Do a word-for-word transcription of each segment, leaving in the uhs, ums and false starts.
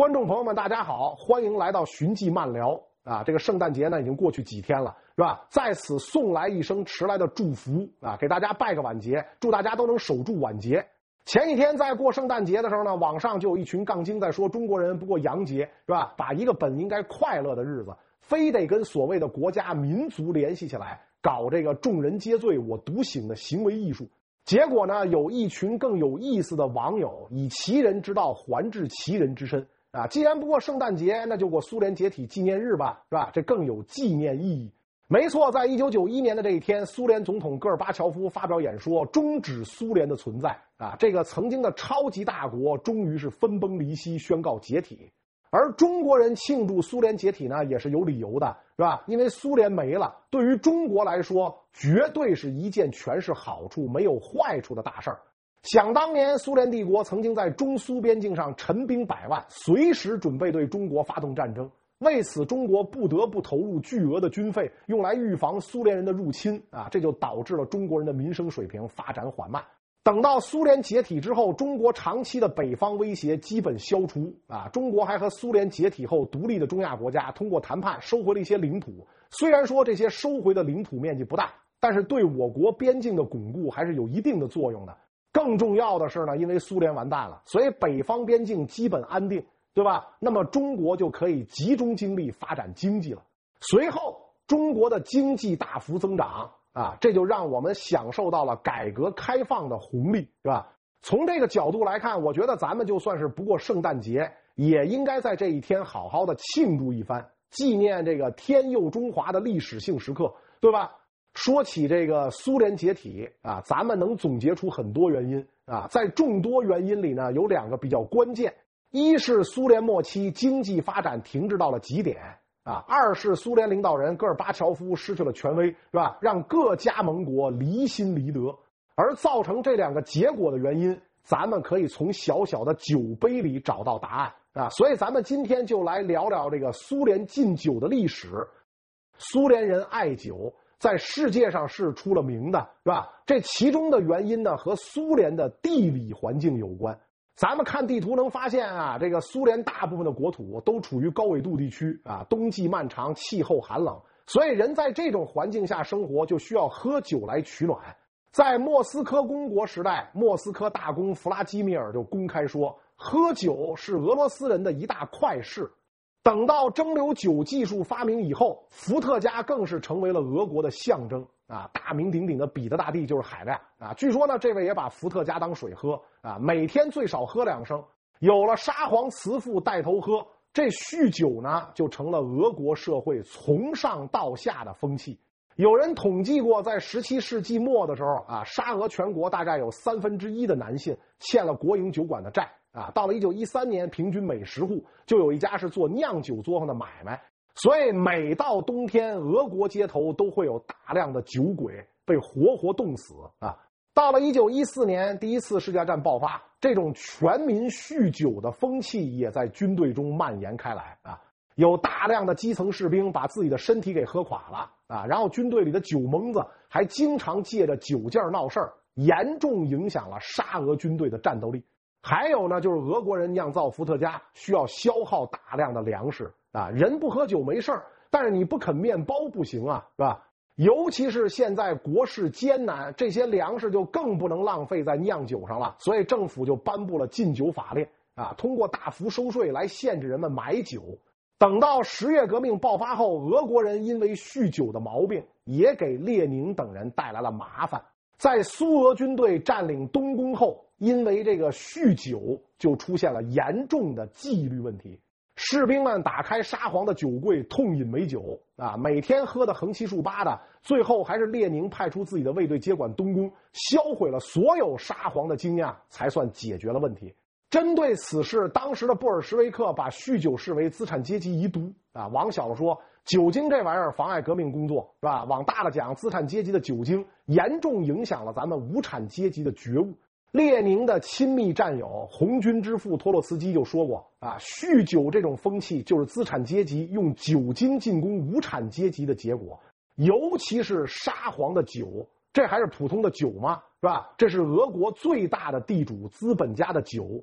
观众朋友们，大家好，欢迎来到寻迹漫聊啊！这个圣诞节呢已经过去几天了，是吧？在此送来一声迟来的祝福啊，给大家拜个晚节，祝大家都能守住晚节。前几天在过圣诞节的时候呢，网上就有一群杠精在说中国人不过洋节，是吧？把一个本应该快乐的日子，非得跟所谓的国家民族联系起来，搞这个众人皆醉我独醒的行为艺术。结果呢，有一群更有意思的网友以其人之道还治其人之身啊！既然不过圣诞节，那就过苏联解体纪念日吧，是吧？这更有纪念意义。没错，在一九九一年的这一天，苏联总统戈尔巴乔夫发表演说，终止苏联的存在啊！这个曾经的超级大国，终于是分崩离析，宣告解体。而中国人庆祝苏联解体呢，也是有理由的，是吧？因为苏联没了，对于中国来说，绝对是一件全是好处没有坏处的大事儿。想当年，苏联帝国曾经在中苏边境上陈兵百万，随时准备对中国发动战争。为此，中国不得不投入巨额的军费，用来预防苏联人的入侵啊！这就导致了中国人的民生水平发展缓慢。等到苏联解体之后，中国长期的北方威胁基本消除啊！中国还和苏联解体后独立的中亚国家通过谈判收回了一些领土。虽然说这些收回的领土面积不大，但是对我国边境的巩固还是有一定的作用的。更重要的是呢，因为苏联完蛋了，所以北方边境基本安定，对吧？那么中国就可以集中精力发展经济了。随后，中国的经济大幅增长。啊，这就让我们享受到了改革开放的红利，是吧？从这个角度来看，我觉得咱们就算是不过圣诞节，也应该在这一天好好的庆祝一番，纪念这个天佑中华的历史性时刻，对吧？说起这个苏联解体啊，咱们能总结出很多原因啊，在众多原因里呢，有两个比较关键，一是苏联末期经济发展停滞到了极点。啊，二是苏联领导人戈尔巴乔夫失去了权威，是吧？让各加盟国离心离德，而造成这两个结果的原因，咱们可以从小小的酒杯里找到答案啊。所以咱们今天就来聊聊这个苏联禁酒的历史。苏联人爱酒，在世界上是出了名的，是吧？这其中的原因呢，和苏联的地理环境有关。咱们看地图能发现啊，这个苏联大部分的国土都处于高纬度地区啊，冬季漫长，气候寒冷，所以人在这种环境下生活就需要喝酒来取暖。在莫斯科公国时代，莫斯科大公弗拉基米尔就公开说，喝酒是俄罗斯人的一大快事。等到蒸馏酒技术发明以后，伏特加更是成为了俄国的象征啊！大名鼎鼎的彼得大帝就是海量啊！据说呢，这位也把伏特加当水喝啊，每天最少喝两升。有了沙皇慈父带头喝，这酗酒呢就成了俄国社会从上到下的风气。有人统计过，在十七世纪末的时候啊，沙俄全国大概有三分之一的男性欠了国营酒馆的债。啊，到了一九一三年，平均每十户就有一家是做酿酒作坊的买卖，所以每到冬天，俄国街头都会有大量的酒鬼被活活冻死啊。到了一九一四年，第一次世界大战爆发，这种全民酗酒的风气也在军队中蔓延开来啊。有大量的基层士兵把自己的身体给喝垮了啊，然后军队里的酒蒙子还经常借着酒劲儿闹事儿，严重影响了沙俄军队的战斗力。还有呢，就是俄国人酿造伏特加需要消耗大量的粮食啊，人不喝酒没事儿，但是你不啃面包不行啊，是吧？尤其是现在国事艰难，这些粮食就更不能浪费在酿酒上了，所以政府就颁布了禁酒法令啊，通过大幅收税来限制人们买酒。等到十月革命爆发后，俄国人因为酗酒的毛病，也给列宁等人带来了麻烦。在苏俄军队占领东宫后，因为这个酗酒就出现了严重的纪律问题，士兵们打开沙皇的酒柜痛饮美酒啊，每天喝得横七竖八的，最后还是列宁派出自己的卫队接管东宫，销毁了所有沙皇的精酿，才算解决了问题。针对此事，当时的布尔什维克把酗酒视为资产阶级遗毒啊。往小了说，酒精这玩意儿妨碍革命工作，是吧？往大了讲，资产阶级的酒精严重影响了咱们无产阶级的觉悟。列宁的亲密战友红军之父托洛茨基就说过啊，酗酒这种风气就是资产阶级用酒精进攻无产阶级的结果，尤其是沙皇的酒，这还是普通的酒吗？是吧？这是俄国最大的地主资本家的酒。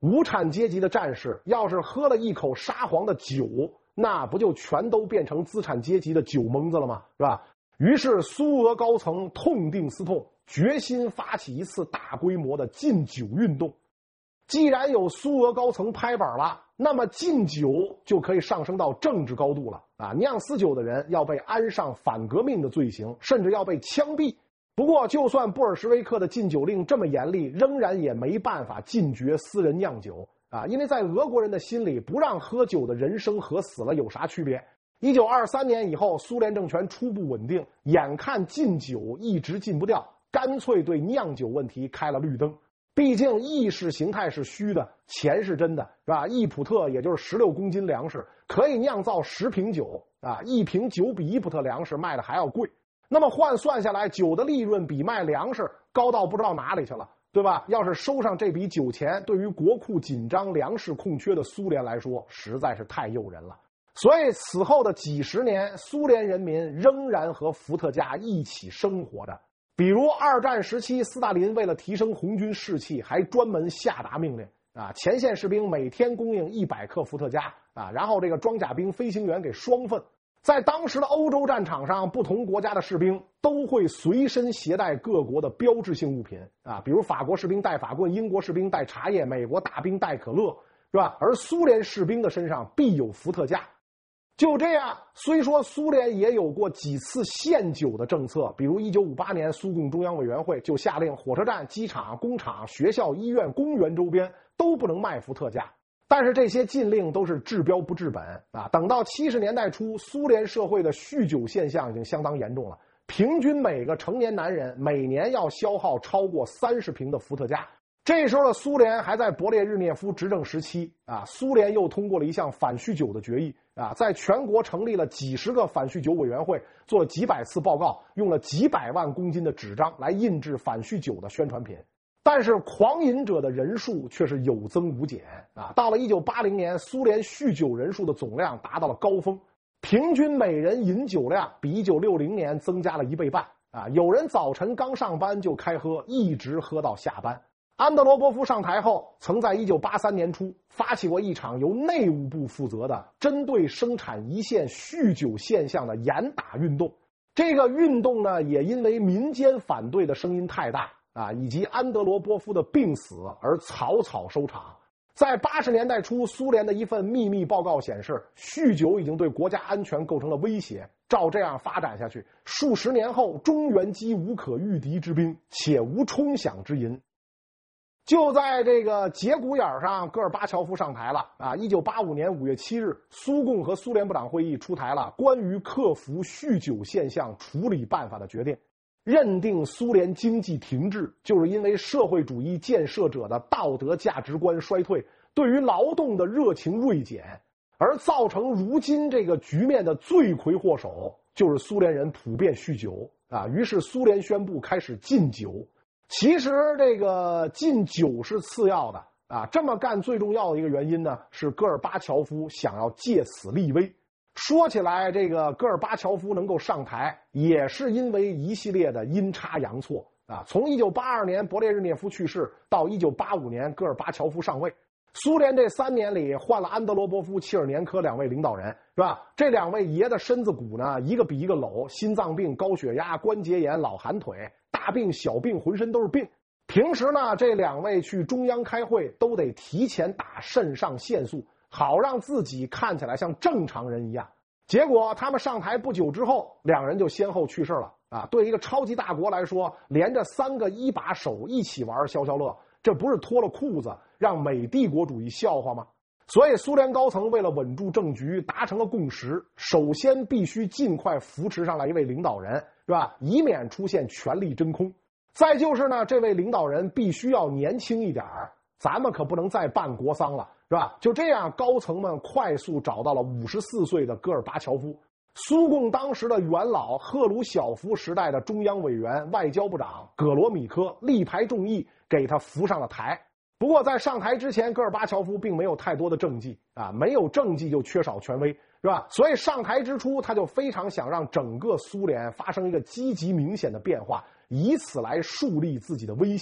无产阶级的战士要是喝了一口沙皇的酒，那不就全都变成资产阶级的酒蒙子了吗？是吧？于是苏俄高层痛定思痛，决心发起一次大规模的禁酒运动。既然有苏俄高层拍板了，那么禁酒就可以上升到政治高度了啊！酿死酒的人要被安上反革命的罪行，甚至要被枪毙。不过，就算布尔什维克的禁酒令这么严厉，仍然也没办法禁绝私人酿酒啊！因为在俄国人的心里，不让喝酒的人生和死了有啥区别？一九二三年以后，苏联政权初步稳定，眼看禁酒一直禁不掉，干脆对酿酒问题开了绿灯。毕竟意识形态是虚的，钱是真的，是吧？一普特也就是十六公斤粮食，可以酿造十瓶酒啊，一瓶酒比一普特粮食卖的还要贵。那么换算下来，酒的利润比卖粮食高到不知道哪里去了，对吧？要是收上这笔酒钱，对于国库紧张、粮食空缺的苏联来说，实在是太诱人了。所以此后的几十年，苏联人民仍然和伏特加一起生活着。比如二战时期，斯大林为了提升红军士气，还专门下达命令啊，前线士兵每天供应一百克伏特加啊，然后这个装甲兵飞行员给双份。在当时的欧洲战场上，不同国家的士兵都会随身携带各国的标志性物品啊，比如法国士兵带法棍，英国士兵带茶叶，美国大兵带可乐，是吧？而苏联士兵的身上必有伏特加。就这样，虽说苏联也有过几次限酒的政策，比如一九五八年苏共中央委员会就下令火车站、机场、工厂、学校、医院、公园周边都不能卖伏特加，但是这些禁令都是治标不治本啊！等到七十年代初，苏联社会的酗酒现象已经相当严重了，平均每个成年男人每年要消耗超过三十瓶的伏特加。这时候的苏联还在勃列日涅夫执政时期啊，苏联又通过了一项反酗酒的决议啊，在全国成立了几十个反酗酒委员会，做了几百次报告，用了几百万公斤的纸张来印制反酗酒的宣传品。但是狂饮者的人数却是有增无减啊！到了一九八零年，苏联酗酒人数的总量达到了高峰，平均每人饮酒量比一九六零年增加了一倍半啊！有人早晨刚上班就开喝，一直喝到下班。安德罗波夫上台后，曾在一九八三年初发起过一场由内务部负责的针对生产一线酗酒现象的严打运动。这个运动呢，也因为民间反对的声音太大啊，以及安德罗波夫的病死而草草收场。在八十年代初，苏联的一份秘密报告显示，酗酒已经对国家安全构成了威胁。照这样发展下去，数十年后，中原击无可御敌之兵，且无冲饷之银。就在这个节骨眼上，戈尔巴乔夫上台了啊！一九八五年五月七日，苏共和苏联部长会议出台了关于克服酗酒现象处理办法的决定，认定苏联经济停滞就是因为社会主义建设者的道德价值观衰退，对于劳动的热情锐减，而造成如今这个局面的罪魁祸首就是苏联人普遍酗酒啊！于是苏联宣布开始禁酒。其实这个禁酒是次要的啊，这么干最重要的一个原因呢，是戈尔巴乔夫想要借此立威。说起来，这个戈尔巴乔夫能够上台，也是因为一系列的阴差阳错啊。从一九八二年勃列日涅夫去世到一九八五年戈尔巴乔夫上位，苏联这三年里换了安德罗波夫、切尔年科两位领导人，是吧？这两位爷的身子骨呢，一个比一个篓，心脏病、高血压、关节炎、老寒腿。大病小病浑身都是病。平时呢，这两位去中央开会都得提前打肾上腺素，好让自己看起来像正常人一样。结果他们上台不久之后，两人就先后去世了啊！对一个超级大国来说，连着三个一把手一起玩消消乐，这不是脱了裤子让美帝国主义笑话吗？所以苏联高层为了稳住政局，达成了共识，首先必须尽快扶持上来一位领导人，是吧？以免出现权力真空。再就是呢，这位领导人必须要年轻一点儿，咱们可不能再办国丧了，是吧？就这样，高层们快速找到了五十四岁的戈尔巴乔夫，苏共当时的元老赫鲁晓夫时代的中央委员、外交部长葛罗米科力排众议，给他扶上了台。不过在上台之前，戈尔巴乔夫并没有太多的政绩啊，没有政绩就缺少权威，是吧？所以上台之初，他就非常想让整个苏联发生一个积极明显的变化，以此来树立自己的威信。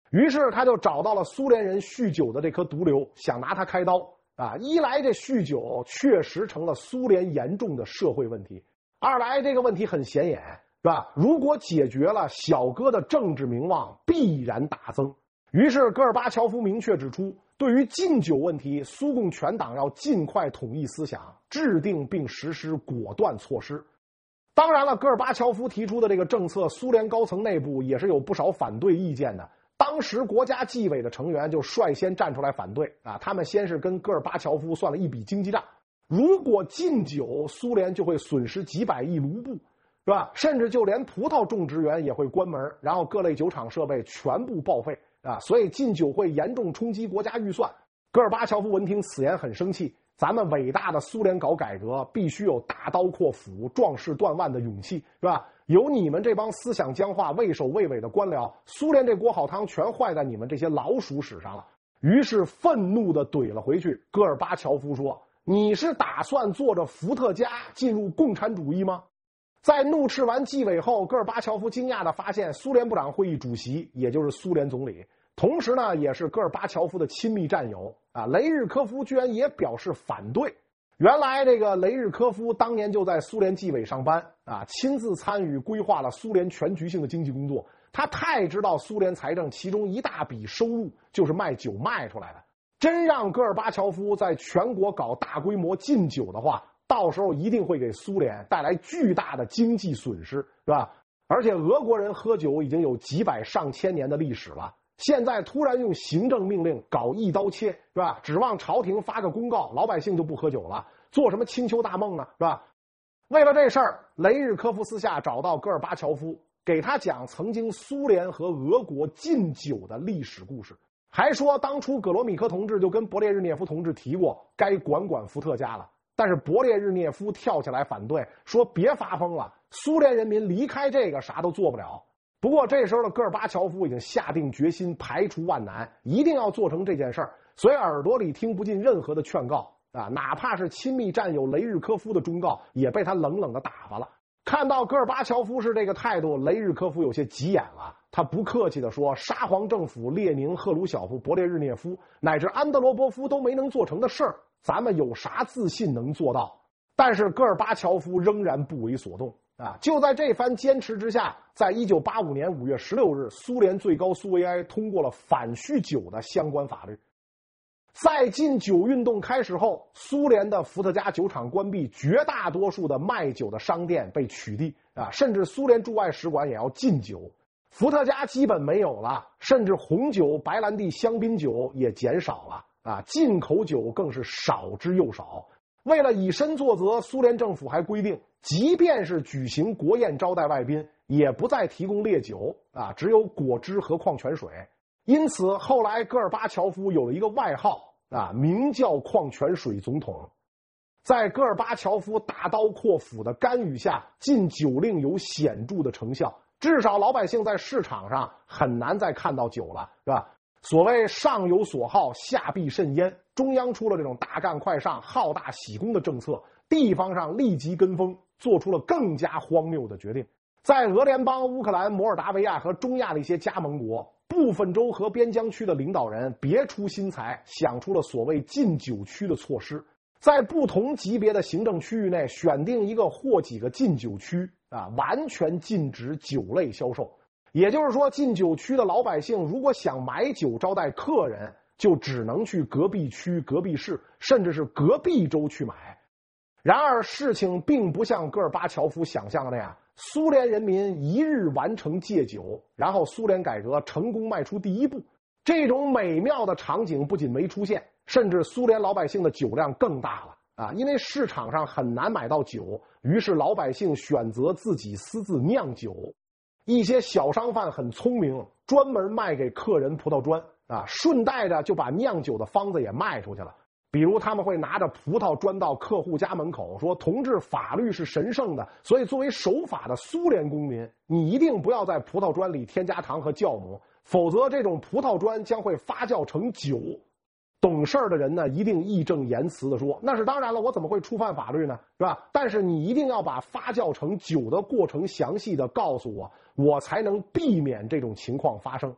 于是他就找到了苏联人酗酒的这颗毒瘤，想拿它开刀啊！一来这酗酒确实成了苏联严重的社会问题，二来这个问题很显眼，是吧？如果解决了，小哥的政治名望必然大增。于是戈尔巴乔夫明确指出，对于禁酒问题，苏共全党要尽快统一思想，制定并实施果断措施。当然了，戈尔巴乔夫提出的这个政策，苏联高层内部也是有不少反对意见的。当时国家纪委的成员就率先站出来反对啊，他们先是跟戈尔巴乔夫算了一笔经济账，如果禁酒，苏联就会损失几百亿卢布，是吧？甚至就连葡萄种植园也会关门，然后各类酒厂设备全部报废啊！所以禁酒会严重冲击国家预算。戈尔巴乔夫闻听此言很生气，咱们伟大的苏联搞改革必须有大刀阔斧、壮士断腕的勇气，是吧？有你们这帮思想僵化、畏首畏尾的官僚，苏联这锅好汤全坏在你们这些老鼠屎上了。于是愤怒地怼了回去。戈尔巴乔夫说：“你是打算坐着伏特加进入共产主义吗？”在怒斥完纪委后，戈尔巴乔夫惊讶地发现，苏联部长会议主席，也就是苏联总理，同时呢，也是戈尔巴乔夫的亲密战友啊，雷日科夫居然也表示反对。原来这个雷日科夫当年就在苏联纪委上班啊，亲自参与规划了苏联全局性的经济工作。他太知道苏联财政其中一大笔收入就是卖酒卖出来的。真让戈尔巴乔夫在全国搞大规模禁酒的话，到时候一定会给苏联带来巨大的经济损失，是吧？而且俄国人喝酒已经有几百上千年的历史了。现在突然用行政命令搞一刀切，是吧？指望朝廷发个公告，老百姓就不喝酒了，做什么清秋大梦呢？是吧？为了这事儿，雷日科夫私下找到戈尔巴乔夫，给他讲曾经苏联和俄国禁酒的历史故事，还说当初葛罗米科同志就跟勃列日涅夫同志提过该管管伏特加了，但是勃列日涅夫跳起来反对，说别发疯了，苏联人民离开这个啥都做不了。不过这时候的戈尔巴乔夫已经下定决心排除万难，一定要做成这件事儿，所以耳朵里听不进任何的劝告啊，哪怕是亲密战友雷日科夫的忠告，也被他冷冷的打发了。看到戈尔巴乔夫是这个态度，雷日科夫有些急眼了，他不客气地说，沙皇政府列宁、赫鲁晓夫、勃列日涅夫乃至安德罗波夫都没能做成的事儿，咱们有啥自信能做到？但是戈尔巴乔夫仍然不为所动啊！就在这番坚持之下，在一九八五年五月十六日，苏联最高苏维埃通过了反酗酒的相关法律。在禁酒运动开始后，苏联的伏特加酒厂关闭，绝大多数的卖酒的商店被取缔啊，甚至苏联驻外使馆也要禁酒。伏特加基本没有了，甚至红酒、白兰地、香槟酒也减少了啊，进口酒更是少之又少。为了以身作则，苏联政府还规定，即便是举行国宴招待外宾，也不再提供烈酒啊，只有果汁和矿泉水。因此，后来戈尔巴乔夫有了一个外号啊，名叫矿泉水总统。在戈尔巴乔夫大刀阔斧的干预下，禁酒令有显著的成效，至少老百姓在市场上很难再看到酒了，是吧？所谓上有所好，下必甚焉。中央出了这种大干快上、好大喜功的政策，地方上立即跟风，做出了更加荒谬的决定。在俄联邦、乌克兰、摩尔达维亚和中亚的一些加盟国，部分州和边疆区的领导人别出心裁，想出了所谓禁酒区的措施，在不同级别的行政区域内选定一个或几个禁酒区啊，完全禁止酒类销售。也就是说，禁酒区的老百姓如果想买酒招待客人，就只能去隔壁区、隔壁市，甚至是隔壁州去买。然而，事情并不像戈尔巴乔夫想象的那样，苏联人民一日完成戒酒，然后苏联改革成功迈出第一步。这种美妙的场景不仅没出现，甚至苏联老百姓的酒量更大了啊！因为市场上很难买到酒，于是老百姓选择自己私自酿酒。一些小商贩很聪明，专门卖给客人葡萄砖啊，顺带着就把酿酒的方子也卖出去了。比如他们会拿着葡萄砖到客户家门口，说同志，法律是神圣的，所以作为守法的苏联公民，你一定不要在葡萄砖里添加糖和酵母，否则这种葡萄砖将会发酵成酒。懂事儿的人呢，一定义正言辞地说，那是当然了，我怎么会触犯法律呢，是吧？但是你一定要把发酵成酒的过程详细的告诉我，我才能避免这种情况发生。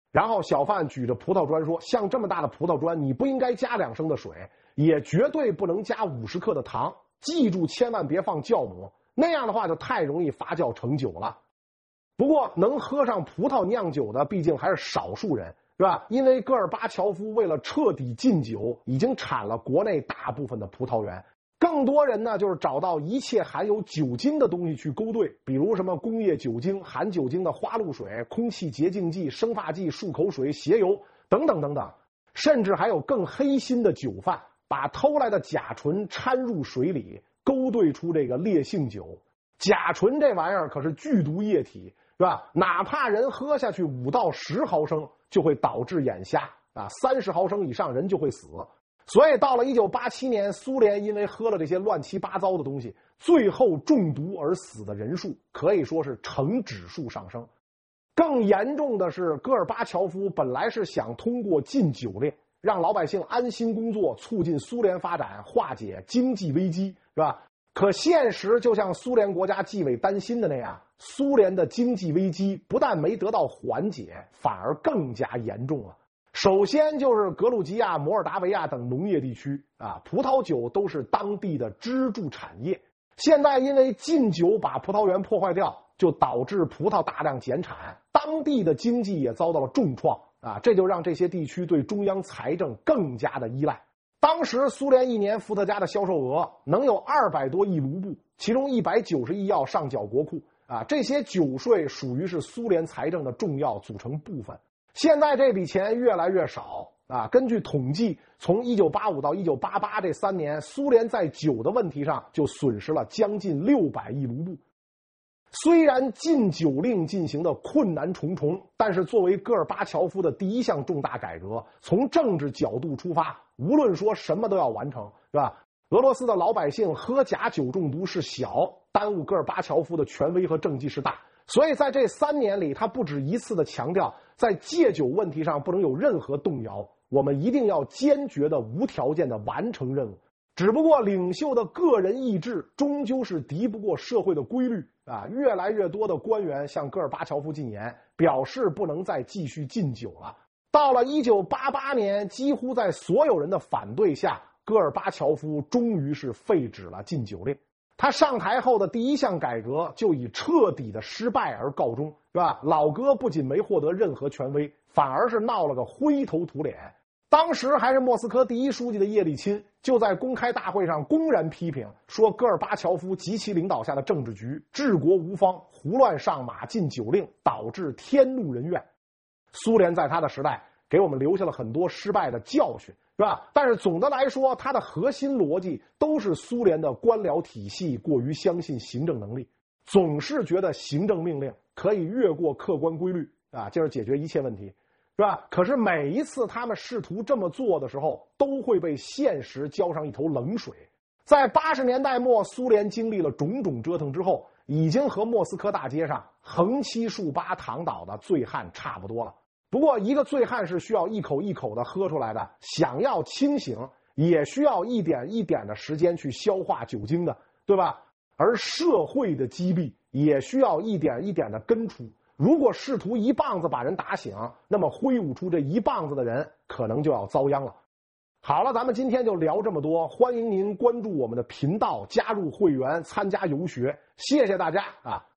然后小贩举着葡萄砖说：“像这么大的葡萄砖，你不应该加两升的水，也绝对不能加五十克的糖。记住，千万别放酵母，那样的话就太容易发酵成酒了。”不过，能喝上葡萄酿酒的毕竟还是少数人，是吧？因为戈尔巴乔夫为了彻底禁酒，已经铲了国内大部分的葡萄园。更多人呢，就是找到一切含有酒精的东西去勾兑，比如什么工业酒精、含酒精的花露水、空气洁净剂、生发剂、漱口水、鞋油等等等等，甚至还有更黑心的酒贩，把偷来的甲醇掺入水里，勾兑出这个烈性酒。甲醇这玩意儿可是剧毒液体，是吧？哪怕人喝下去五到十毫升，就会导致眼瞎啊，三十毫升以上人就会死。所以到了一九八七年，苏联因为喝了这些乱七八糟的东西，最后中毒而死的人数可以说是呈指数上升。更严重的是，戈尔巴乔夫本来是想通过禁酒令让老百姓安心工作，促进苏联发展，化解经济危机，是吧？可现实就像苏联国家纪委担心的那样，苏联的经济危机不但没得到缓解，反而更加严重了。首先就是格鲁吉亚、摩尔达维亚等农业地区啊，葡萄酒都是当地的支柱产业。现在因为禁酒把葡萄园破坏掉，就导致葡萄大量减产，当地的经济也遭到了重创啊，这就让这些地区对中央财政更加的依赖。当时苏联一年伏特加的销售额能有二百多亿卢布，其中一百九十亿要上缴国库啊，这些酒税属于是苏联财政的重要组成部分。现在这笔钱越来越少啊！根据统计，从一九八五到一九八八这三年，苏联在酒的问题上就损失了将近六百亿卢布。虽然禁酒令进行的困难重重，但是作为戈尔巴乔夫的第一项重大改革，从政治角度出发，无论说什么都要完成，是吧？俄罗斯的老百姓喝假酒中毒是小，耽误戈尔巴乔夫的权威和政绩是大。所以在这三年里，他不止一次的强调，在戒酒问题上不能有任何动摇，我们一定要坚决的、无条件的完成任务。只不过领袖的个人意志终究是敌不过社会的规律啊！越来越多的官员向戈尔巴乔夫进言，表示不能再继续禁酒了。到了一九八八年，几乎在所有人的反对下，戈尔巴乔夫终于是废止了禁酒令。他上台后的第一项改革就以彻底的失败而告终，是吧？老哥不仅没获得任何权威，反而是闹了个灰头土脸。当时还是莫斯科第一书记的叶利钦就在公开大会上公然批评说，戈尔巴乔夫及其领导下的政治局治国无方，胡乱上马禁酒令，导致天怒人怨。苏联在他的时代给我们留下了很多失败的教训，是吧？但是总的来说，它的核心逻辑都是苏联的官僚体系过于相信行政能力，总是觉得行政命令可以越过客观规律啊，进而解决一切问题，是吧？可是每一次他们试图这么做的时候，都会被现实浇上一头冷水。在八十年代末，苏联经历了种种折腾之后，已经和莫斯科大街上横七竖八躺倒的醉汉差不多了。不过一个醉汉是需要一口一口的喝出来的，想要清醒也需要一点一点的时间去消化酒精的，对吧？而社会的击毙也需要一点一点的根除。如果试图一棒子把人打醒，那么挥舞出这一棒子的人可能就要遭殃了。好了，咱们今天就聊这么多，欢迎您关注我们的频道，加入会员，参加游学，谢谢大家啊！